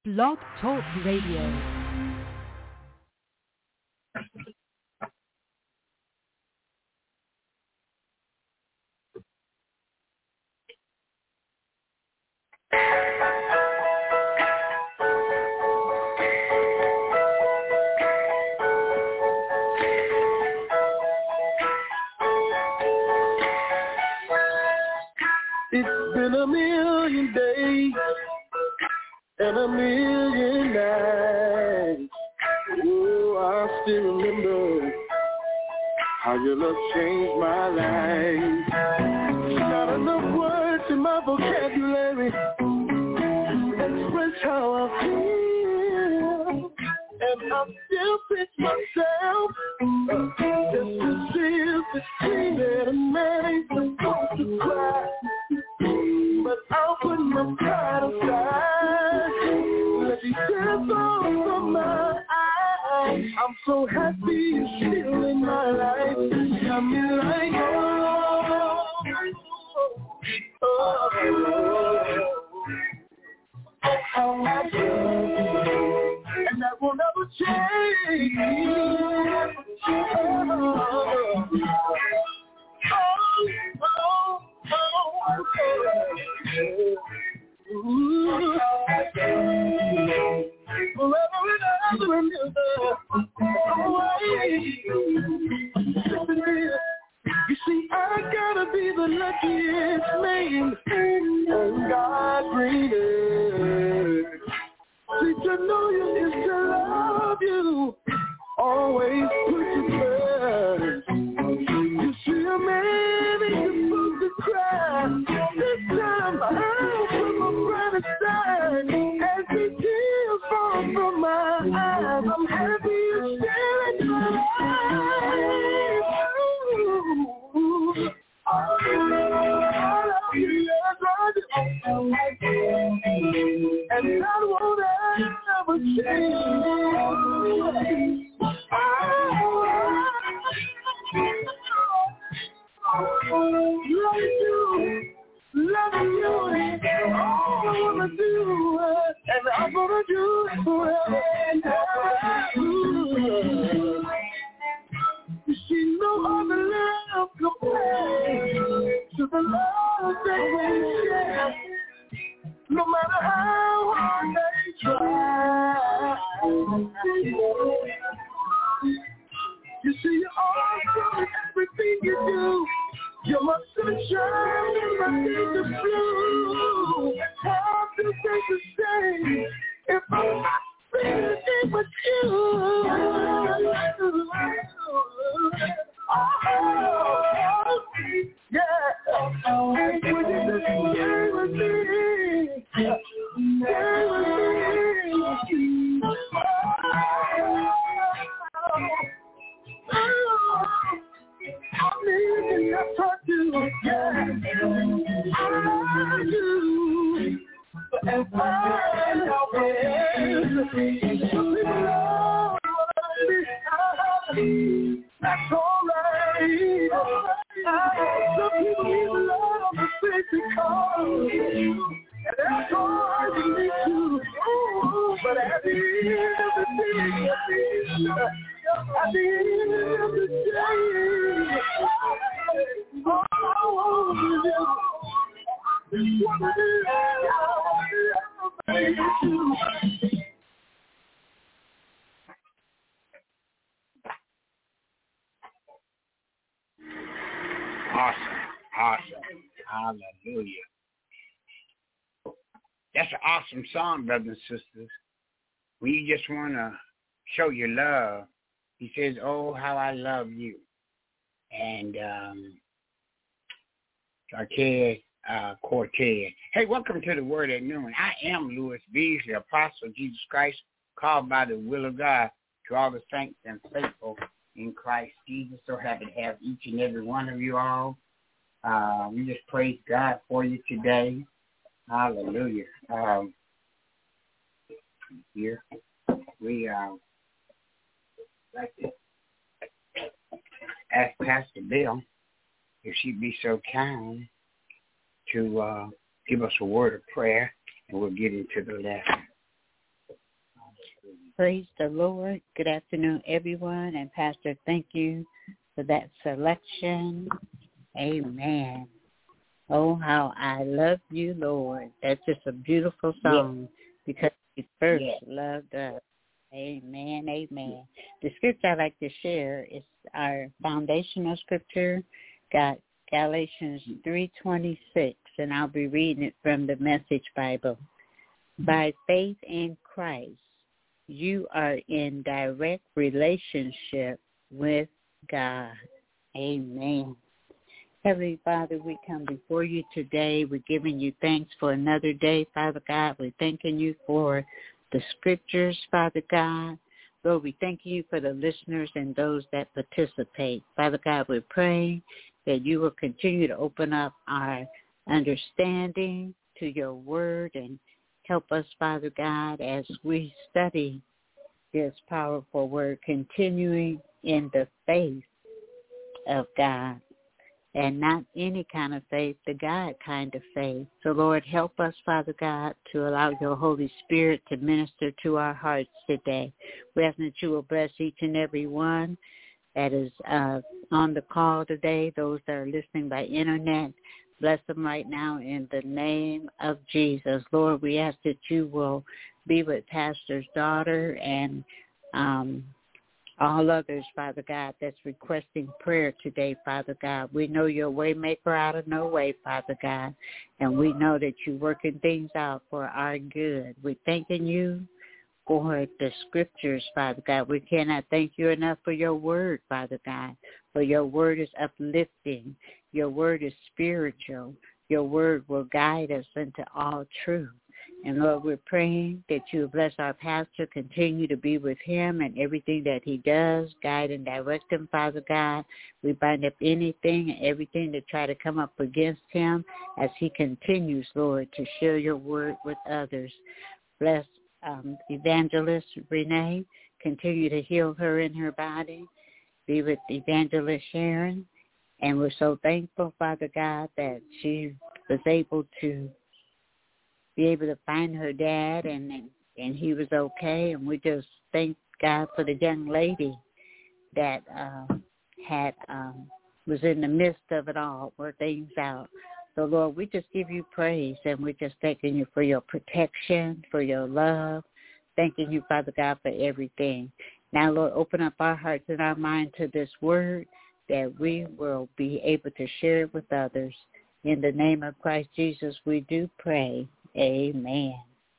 Blog Talk Radio. It's been a million days and a million nights. Oh, I still remember how your love changed my life. Not enough words in my vocabulary to express how I feel. And I still pinch myself just to see if it's true that a man ain't supposed to cry. But I'll put my pride aside. Let these tears fall from my eyes. I'm so happy you're still in my life. Got me like, that's how I feel. And that will never change. Forever and ever and ever. You see, I gotta be the luckiest man on God's green earth. See, to know you is to love you. Always put you first. You see, a man ain't supposed to cry. This time I'll put my pride aside. As the tears fall from my eyes, I'm happy you're still in my life. I love you, yes, I do. And that won't ever change. Loving you is all I wanna do, and I'm gonna do it forever and ever. You see, no other love compares to the love that we share. No matter how hard they try. You see, you're awesome in everything you do. You're my sunshine and my days of blue. Hard to say the same if I'm not spending with you. Oh, yeah. When you just stay with me, stay with me. I need to talk to you, yeah. I do. And find out where some people love me. That's alright. Some people need love the physical. And that's hard to me too. But at the end of the day, at the end of the day, all I want is you. Awesome. Hallelujah. That's an awesome song, brothers and sisters. When you just want to show your love, he says, oh, how I love you. And Cortez. Hey, welcome to the Word at Noon. I am Louis Beasley, Apostle of Jesus Christ, called by the will of God to all the saints and faithful in Christ Jesus. So happy to have each and every one of you all. We just praise God for you today. Hallelujah. Here we like to ask Pastor Bill if she'd be so kind to give us a word of prayer, and we'll get into the lesson. Praise the Lord. Good afternoon, everyone. And Pastor, thank you for that selection. Amen. Oh, how I love you, Lord. That's just a beautiful song because you first loved us. Amen, amen. The scripture I'd like to share is our foundational scripture, got Galatians 3:26, and I'll be reading it from the Message Bible. By faith in Christ, you are in direct relationship with God. Amen. Heavenly Father, we come before you today. We're giving you thanks for another day, Father God. We're thanking you for the scriptures, Father God. Lord, we thank you for the listeners and those that participate. Father God, we're praying that you will continue to open up our understanding to your word and help us, Father God, as we study this powerful word, continuing in the faith of God. And not any kind of faith, the God kind of faith. So, Lord, help us, Father God, to allow your Holy Spirit to minister to our hearts today. We ask that you will bless each and every one that is on the call today, those that are listening by internet. Bless them right now in the name of Jesus. Lord, we ask that you will be with Pastor's daughter and all others, Father God, that's requesting prayer today, Father God. We know you're a way maker out of no way, Father God, and we know that you're working things out for our good. We're thanking you for the scriptures, Father God. We cannot thank you enough for your word, Father God, for your word is uplifting. Your word is spiritual. Your word will guide us into all truth. And, Lord, we're praying that you will bless our pastor, continue to be with him and everything that he does, guide and direct him, Father God. We bind up anything and everything that try to come up against him as he continues, Lord, to share your word with others. Bless Evangelist Renee. Continue to heal her in her body. Be with Evangelist Sharon. And we're so thankful, Father God, that she was able to find her dad and he was okay. And we just thank God for the young lady that was in the midst of it all, worked things out. So, Lord, we just give you praise, and we're just thanking you for your protection, for your love, thanking you, Father God, for everything. Now, Lord, open up our hearts and our mind to this word that we will be able to share it with others. In the name of Christ Jesus, we do pray. Amen.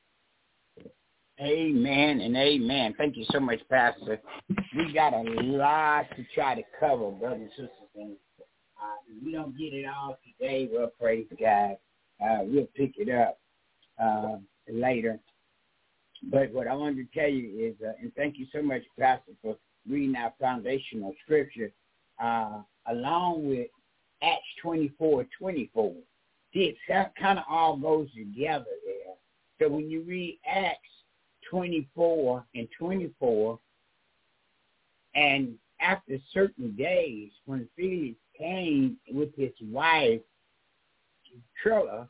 Amen and amen. Thank you so much, Pastor. We got a lot to try to cover, brothers and sisters. And if we don't get it all today, well, praise God. We'll pick it up later. But what I wanted to tell you is, and thank you so much, Pastor, for reading our foundational scripture, along with Acts 24:24. It kind of all goes together there. So when you read Acts 24:24, and after certain days, when Felix came with his wife, Drusilla,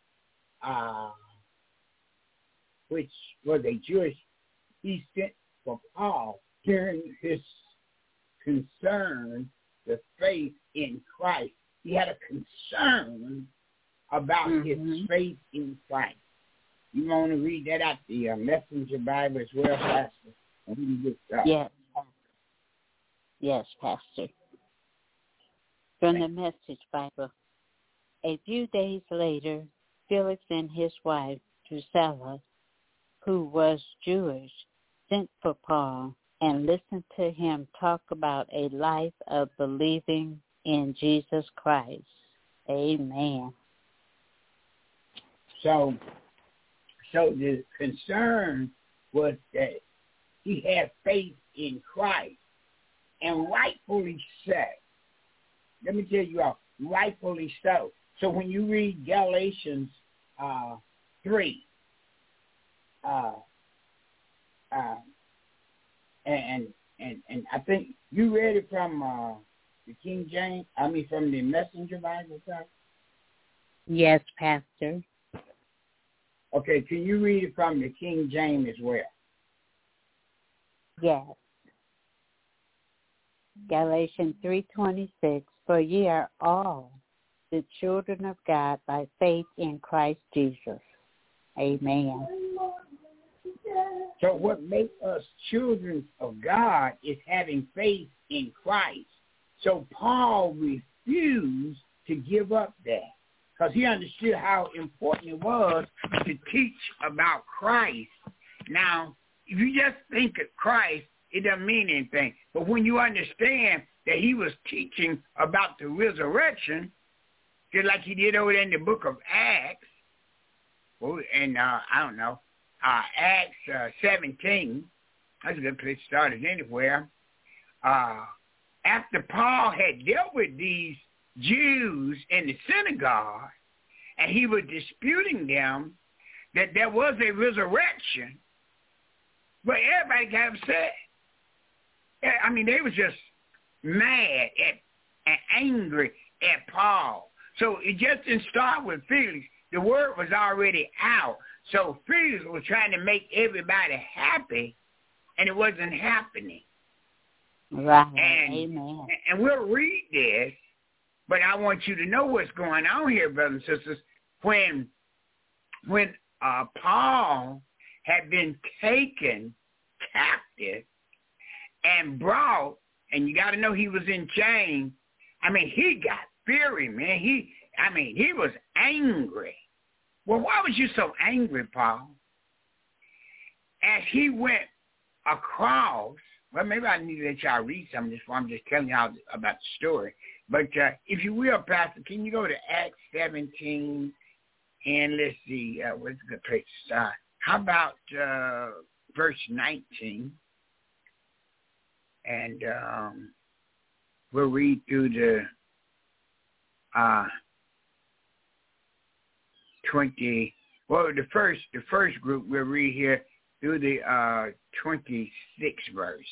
which was a Jewish, he sent for Paul, hearing his concern, the faith in Christ. He had a concern about his faith in Christ. You want to read that out the Messenger Bible as well, Pastor? And we can get started. Yes. Yes, Pastor. From the Message Bible. A few days later, Felix and his wife, Drusilla, who was Jewish, sent for Paul and listened to him talk about a life of believing in Jesus Christ. Amen. So the concern was that he had faith in Christ, and rightfully so. Let me tell you all, rightfully so. So when you read Galatians 3, and I think you read it from the King James. From the Messenger Bible, sir? Yes, Pastor. Okay, can you read it from the King James as well? Yes. Galatians 3:26, for ye are all the children of God by faith in Christ Jesus. Amen. So what makes us children of God is having faith in Christ. So Paul refused to give up that because he understood how important it was to teach about Christ. Now, if you just think of Christ, it doesn't mean anything. But when you understand that he was teaching about the resurrection, just like he did over there in the book of Acts, and Acts 17, that's a good place to start it anywhere. After Paul had dealt with these Jews in the synagogue, and he was disputing them that there was a resurrection, but everybody got upset. I mean, they were just mad and angry at Paul. So it just didn't start with Felix. The word was already out. So Felix was trying to make everybody happy, and it wasn't happening. Right. Amen. And we'll read this, but I want you to know what's going on here, brothers and sisters. When Paul had been taken captive and brought, and you got to know he was in chains. I mean, he got fury, man. He was angry. Well, why was you so angry, Paul? As he went across, well, maybe I need to let y'all read some of this before I'm just telling y'all about the story. But if you will, Pastor, can you go to Acts 17 and let's see, what's a good place to start? How about verse 19? And we'll read through the 20. Well, the first group we'll read here through the 26th verse.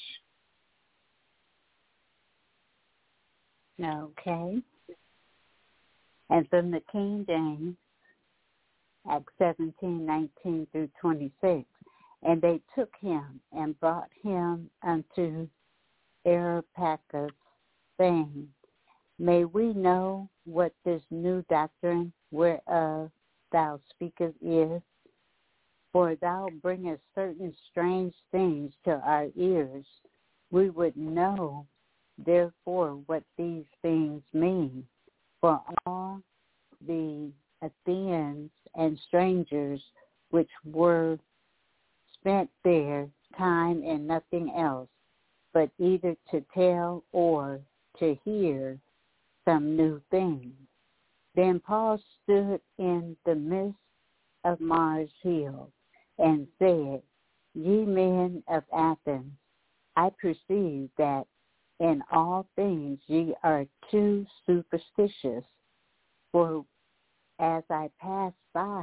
Okay. And from the King James, Acts 17:19 through 26. And they took him and brought him unto Areopagus, saying, May we know what this new doctrine whereof thou speakest is? For thou bringest certain strange things to our ears. We would know, therefore, what these things mean. For all the Athenians and strangers which were spent their time in nothing else, but either to tell or to hear some new thing. Then Paul stood in the midst of Mars Hill and said, Ye men of Athens, I perceive that in all things ye are too superstitious. For as I passed by,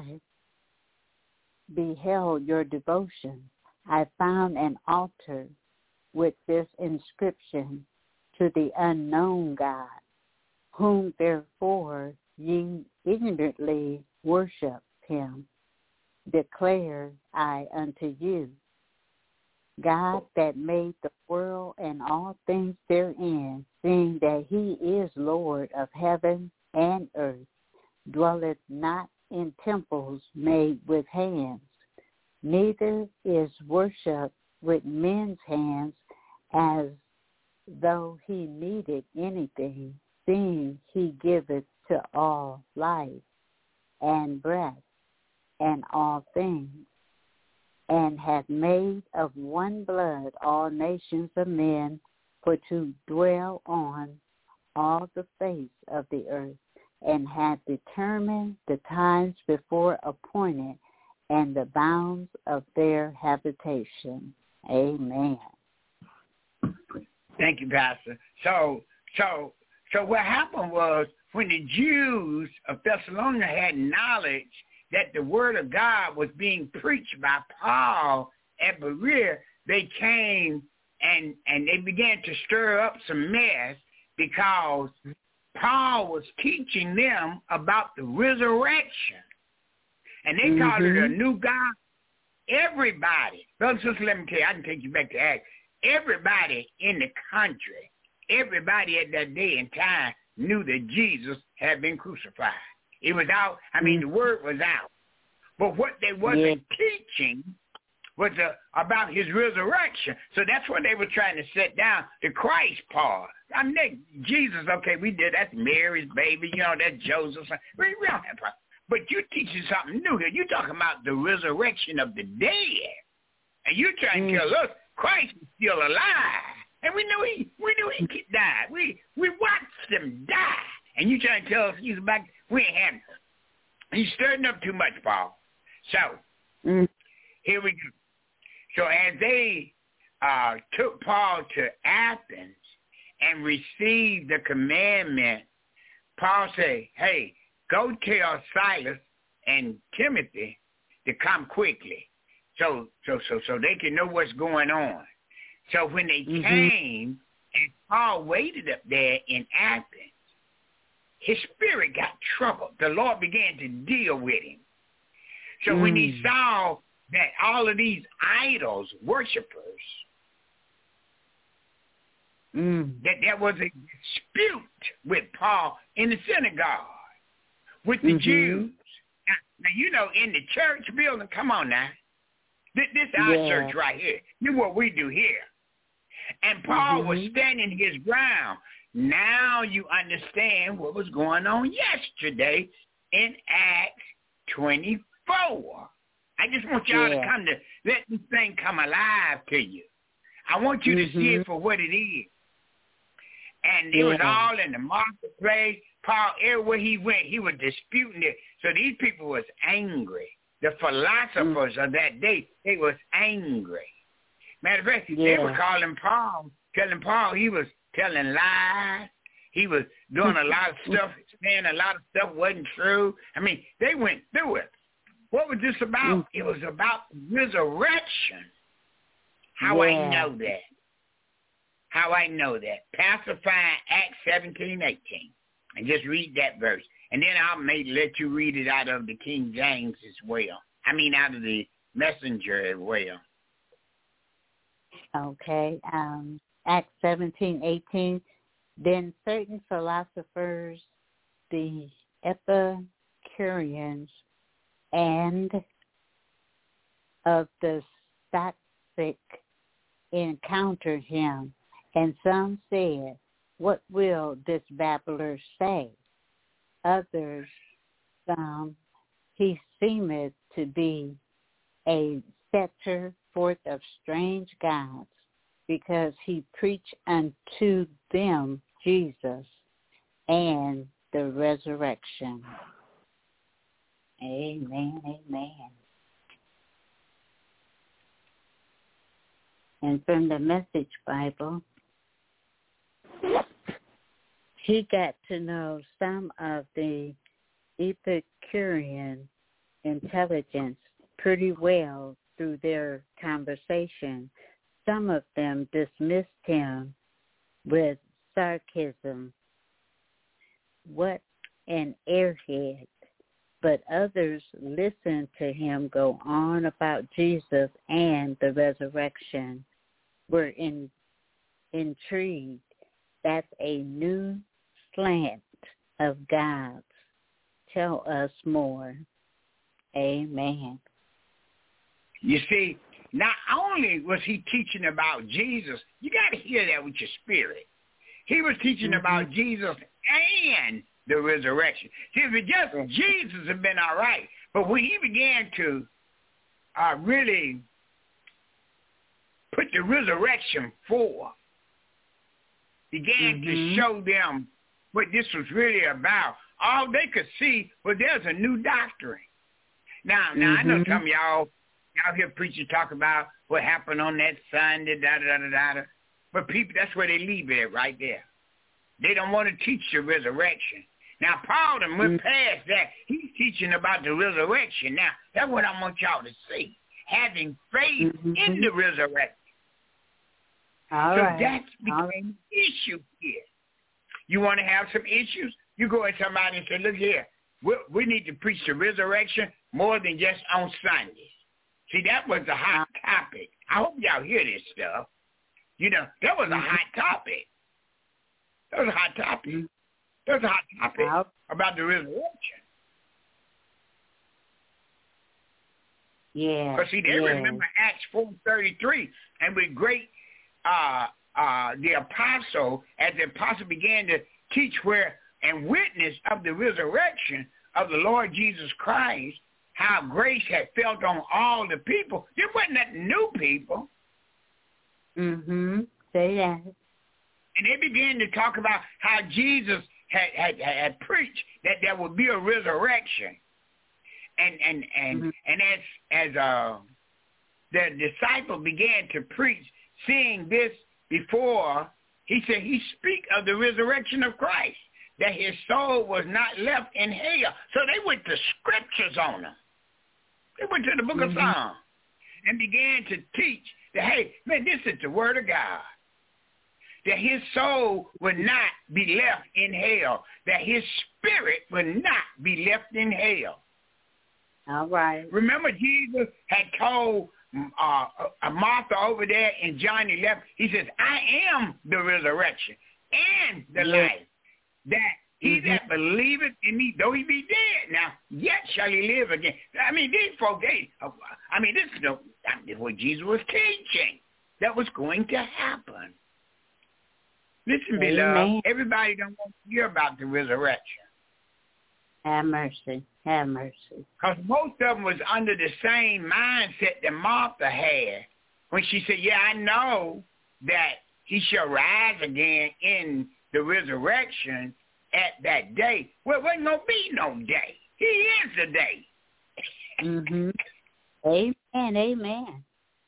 beheld your devotion, I found an altar with this inscription, To the unknown God, whom therefore ye ignorantly worship him. Declare I unto you, God that made the world and all things therein, seeing that he is Lord of heaven and earth, dwelleth not in temples made with hands, neither is worship with men's hands as though he needed anything, seeing he giveth to all life and breath and all things, and hath made of one blood all nations of men for to dwell on all the face of the earth, and hath determined the times before appointed and the bounds of their habitation. Amen. Thank you, Pastor. So what happened was when the Jews of Thessalonica had knowledge that the word of God was being preached by Paul at Berea, they came and they began to stir up some mess because Paul was teaching them about the resurrection. And they called it a new God. Everybody, brothers and sisters, let me tell you, I can take you back to Acts. everybody in the country, everybody at that day and time knew that Jesus had been crucified. It was out. I mean, the word was out. But what they wasn't teaching was about his resurrection. So that's what they were trying to set down, the Christ part. I mean, Jesus, okay, we did. That's Mary's baby. You know, that's Joseph. We don't have problem. But you're teaching something new here. You're talking about the resurrection of the dead. And you're trying to tell us Christ is still alive. And we knew he died. We watched him die. And you trying to tell us he's back. We ain't having him. He's stirring up too much, Paul. So, here we go. So as they took Paul to Athens and received the commandment, Paul said, hey, go tell Silas and Timothy to come quickly so they can know what's going on. So when they came and Paul waited up there in Athens, his spirit got troubled. The Lord began to deal with him. So when he saw that all of these idols, worshipers, that there was a dispute with Paul in the synagogue with the Jews. Now, you know, in the church building, come on now. This is our church right here. This is what we do here. And Paul was standing his ground. Now you understand what was going on yesterday in Acts 24. I just want y'all to come to let this thing come alive to you. I want you to see it for what it is. And it was all in the marketplace. Paul, everywhere he went, he was disputing it. So these people was angry. The philosophers of that day, they was angry. Matter of fact, they were calling Paul, telling Paul he was telling lies. He was doing a lot of stuff, saying a lot of stuff wasn't true. I mean, they went through it. What was this about? It was about resurrection. How I know that. How I know that. Pastor, find Acts 17:18. And just read that verse. And then I'll let you read it out of the King James as well. I mean, out of the Messenger as well. Okay. Acts 17:18. Then certain philosophers, the Epicureans, and of the Stoics encountered him, and some said, what will this babbler say? Others, he seemeth to be a setter forth of strange gods, because he preached unto them Jesus and the resurrection. Amen, amen. And from the Message Bible, he got to know some of the Epicurean intelligence pretty well through their conversation. Some of them dismissed him with sarcasm. What an airhead. But others listened to him go on about Jesus and the resurrection, were intrigued. That's a new slant of God's. Tell us more. Amen. You see, not only was he teaching about Jesus, you got to hear that with your spirit. He was teaching about Jesus and the resurrection. See, if it just Jesus had been all right, but when he began to really put the resurrection forth, began to show them what this was really about, all they could see was there's a new doctrine. Now I know some of y'all hear preachers talk about what happened on that Sunday, da-da-da-da-da. But people, that's where they leave it right there. They don't want to teach the resurrection. Now, Paul done went past that. He's teaching about the resurrection. Now, that's what I want y'all to see. Having faith in the resurrection. All right. That's the issue here. You want to have some issues? You go at somebody and say, look here, we need to preach the resurrection more than just on Sundays. See, that was a hot topic. I hope y'all hear this stuff. You know, that was a hot topic. That was a hot topic. That was a hot topic about the resurrection. Yeah. Because see, they remember Acts 4:33, and with great the apostle, as the apostle began to teach where and witness of the resurrection of the Lord Jesus Christ, how grace had felt on all the people. There wasn't nothing new, people. Say that. And they began to talk about how Jesus had preached that there would be a resurrection. And as the disciple began to preach, seeing this before, he said he speak of the resurrection of Christ, that his soul was not left in hell. So they went to scriptures on him. They went to the book of Psalms and began to teach that, hey, man, this is the word of God. That his soul would not be left in hell. That his spirit would not be left in hell. All right. Remember, Jesus had told Martha over there in John 11, he says, I am the resurrection and the life. That he that believeth in me, though he be dead, now yet shall he live again. I mean, these folks, this is what Jesus was teaching. That was going to happen. Listen, beloved, everybody don't want to hear about the resurrection. Have mercy. Have mercy. Because most of them was under the same mindset that Martha had when she said, yeah, I know that he shall rise again in the resurrection at that day. Well, there wasn't going to be no day. He is the day. Amen. Amen.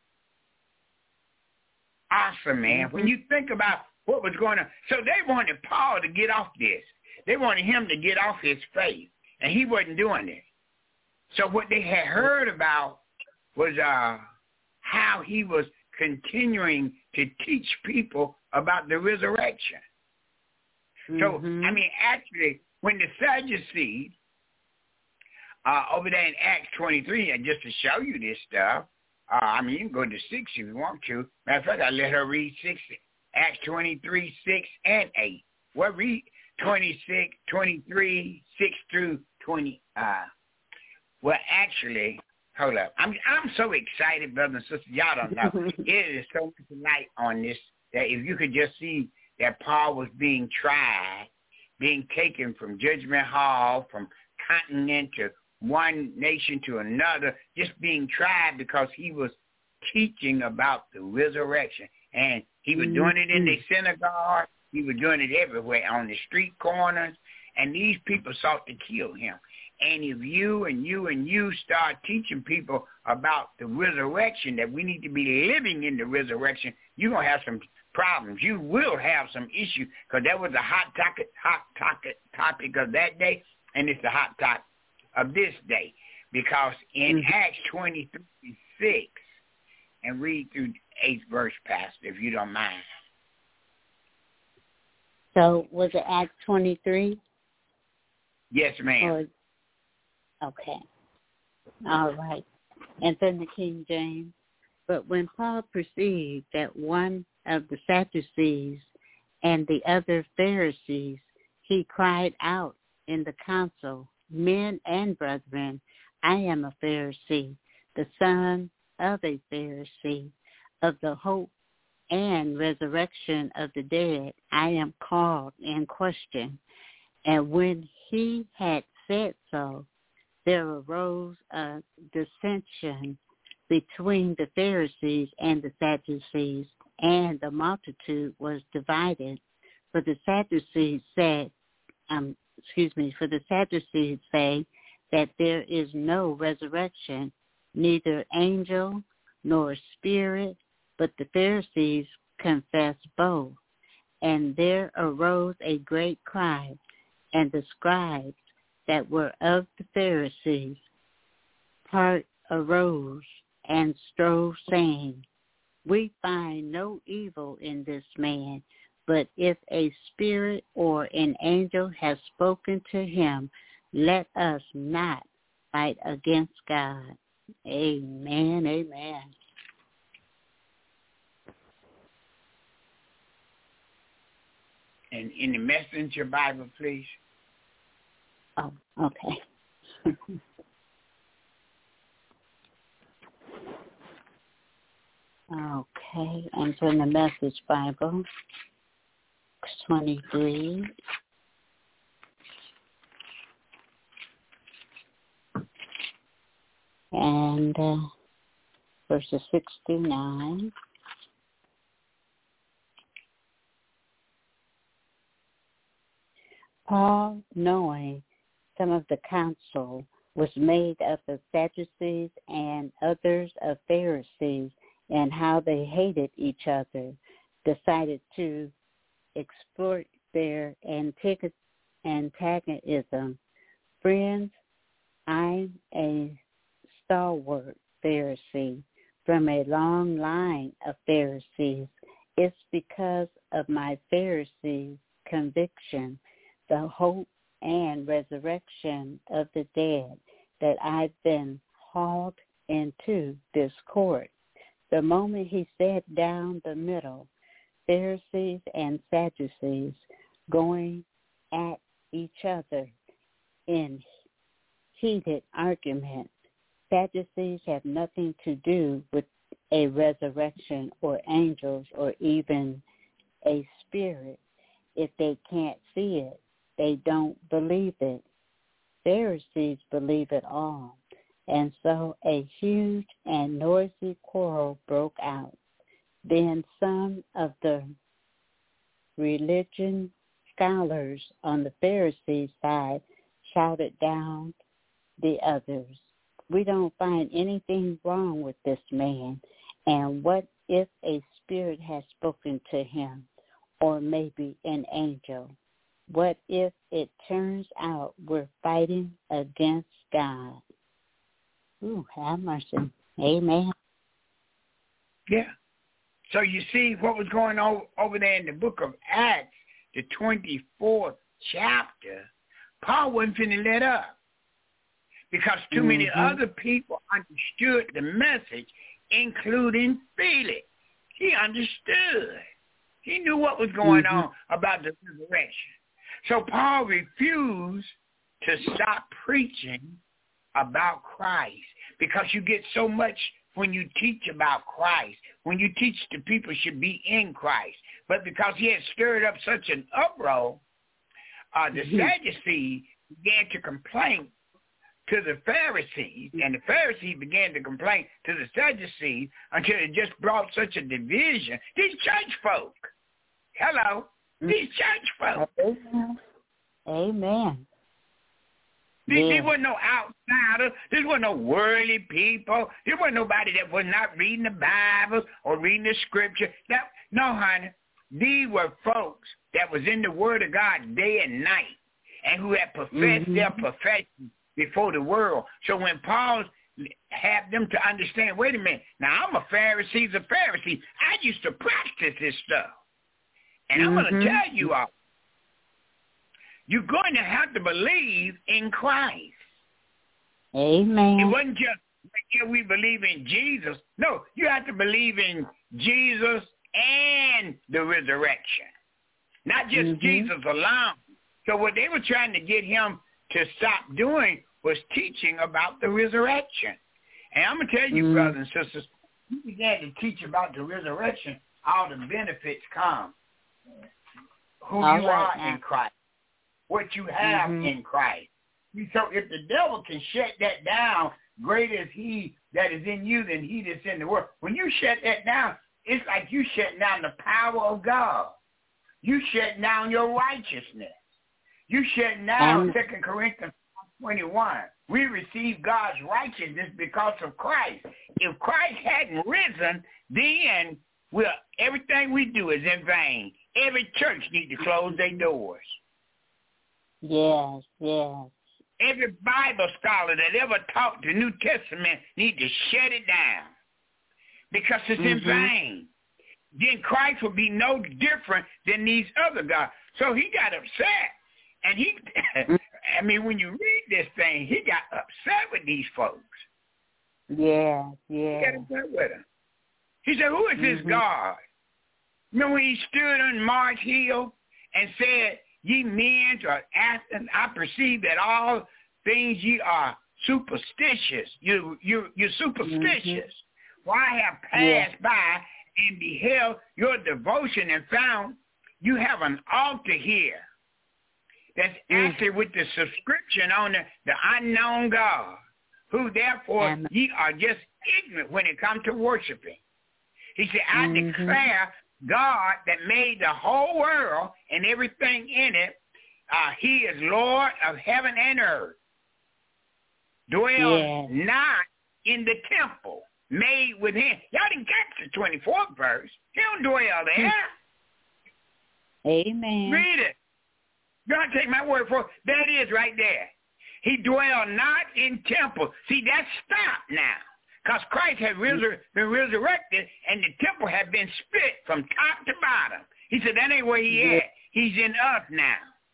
Awesome, man. When you think about what was going on. So they wanted Paul to get off this. They wanted him to get off his faith, and he wasn't doing it. So what they had heard about was how he was continuing to teach people about the resurrection. So, I mean, actually, when the Sadducees, over there in Acts 23, and just to show you this stuff, I mean, you can go to 6 if you want to. Matter of fact, I let her read 6, Acts 23, 6, and 8. Well, read 26, 23, 6 through 20. Well, actually, hold up. I'm so excited, brothers and sisters. Y'all don't know. It is so much light on this that if you could just see that Paul was being tried, being taken from judgment hall, from continent to one nation to another, just being tried because he was teaching about the resurrection. And he was doing it in the synagogue. He was doing it everywhere, on the street corners. And these people sought to kill him. And if you start teaching people about the resurrection, that we need to be living in the resurrection, you're going to have some problems. You will have some issues, because that was a hot topic of that day, and it's a hot topic of this day. Because in Acts 23:6, and read through 8th verse, Pastor, if you don't mind. So was it Acts 23? Yes, ma'am. Okay. All right. And then the King James. But when Paul perceived that one of the Sadducees and the other Pharisees, he cried out in the council, Men and brethren, I am a Pharisee, the son of a Pharisee. Of the hope and resurrection of the dead, I am called in question. And when he had said so, there arose a dissension between the Pharisees and the Sadducees, and the multitude was divided. For the Sadducees say that there is no resurrection, neither angel nor spirit, but the Pharisees confess both. And there arose a great cry, and the scribes that were of the Pharisees part arose and strove, saying, We find no evil in this man, but if a spirit or an angel has spoken to him, let us not fight against God. Amen, amen. in the Messenger Bible, please. Oh, okay. Okay, and from the Message Bible, 23. And verses 6 through 9. Paul, knowing some of the council was made up of Sadducees and others of Pharisees, and how they hated each other, decided to exploit their antagonism. Friends, I'm a stalwart Pharisee from a long line of Pharisees. It's because of my Pharisee conviction, the hope and resurrection of the dead, that I've been hauled into this court. The moment he sat down the middle, Pharisees and Sadducees going at each other in heated argument. Sadducees have nothing to do with a resurrection or angels or even a spirit. If they can't see it, they don't believe it. Pharisees believe it all. And so a huge and noisy quarrel broke out. Then some of the religion scholars on the Pharisee side shouted down the others, "We don't find anything wrong with this man. And what if a spirit has spoken to him, or maybe an angel? What if it turns out we're fighting against God?" Ooh, have mercy. Amen. Yeah. So you see what was going on over there in the book of Acts, the 24th chapter. Paul wasn't finna let up because too many other people understood the message, including Felix. He understood. He knew what was going on about the resurrection. So Paul refused to stop preaching about Christ, because you get so much when you teach about Christ. When you teach the people should be in Christ. But because he had stirred up such an uproar, the Sadducees began to complain to the Pharisees, and the Pharisees began to complain to the Sadducees until it just brought such a division. These church folk, these church folk. Amen. There wasn't no outsider. There wasn't no worldly people. There wasn't nobody that was not reading the Bible or reading the Scripture. No, honey. These were folks that was in the Word of God day and night, and who had professed their profession before the world. So when Paul had them to understand, wait a minute, now I'm a Pharisee. I used to practice this stuff. And I'm going to tell you all, you're going to have to believe in Christ. Amen. It wasn't just, we believe in Jesus. No, you have to believe in Jesus and the resurrection. Not just Jesus alone. So what they were trying to get him to stop doing was teaching about the resurrection. And I'm going to tell you, brothers and sisters, you began to teach about the resurrection, all the benefits come. Who all you right, are in Christ. What you have in Christ. So if the devil can shut that down, greater is he that is in you than he that's in the world. When you shut that down, it's like you shut down the power of God. You shut down your righteousness. You shut down 2 Corinthians 21. We receive God's righteousness because of Christ. If Christ hadn't risen, then everything we do is in vain. Every church needs to close their doors. Yes, yes. Every Bible scholar that ever taught the New Testament need to shut it down because it's in vain. Then Christ will be no different than these other guys. So he got upset. And when you read this thing, he got upset with these folks. Yeah. He got upset with them. He said, who is this God? Remember when he stood on Mars Hill and said, ye men are asking, I perceive that all things ye are superstitious. You're superstitious. For I have passed by and beheld your devotion and found you have an altar here that's actually with the subscription on the unknown God, who therefore ye are just ignorant when it comes to worshiping. He said, I declare God that made the whole world and everything in it, he is Lord of heaven and earth. Dwell not in the temple made with him. Y'all didn't catch the 24th verse. He don't dwell there. Amen. Read it. God take my word for it. There it is right there. He dwell not in temple. See, that's stopped now. Because Christ had been resurrected and the temple had been split from top to bottom. He said, that ain't where he at. He's in us now.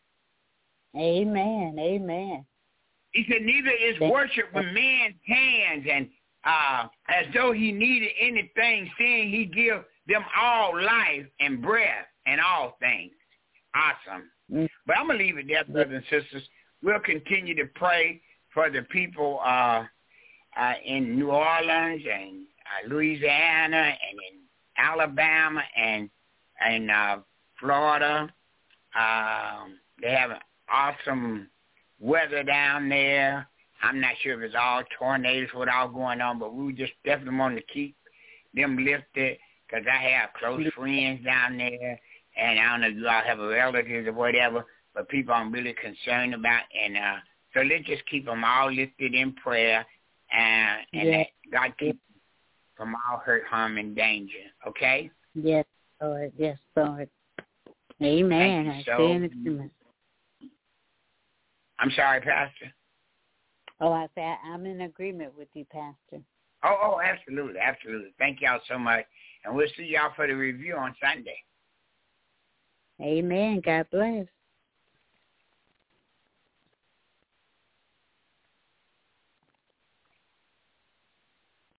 Amen. Amen. He said, neither is worship with man's hands and as though he needed anything, seeing he give them all life and breath and all things. Awesome. But I'm going to leave it there, brothers and sisters. We'll continue to pray for the people in New Orleans and Louisiana and in Alabama and in Florida. They have an awesome weather down there. I'm not sure if it's all tornadoes, what all going on, but we just definitely want to keep them lifted because I have close friends down there, and I don't know if you all have relatives or whatever, but people I'm really concerned about. And so let's just keep them all lifted in prayer, and that God keep them from all hurt, harm, and danger. Okay? Yes, Lord. Yes, Lord. Amen. I stand in agreement. I'm sorry, Pastor. Oh, I said I'm in agreement with you, Pastor. Oh, absolutely, absolutely. Thank y'all so much. And we'll see y'all for the review on Sunday. Amen. God bless.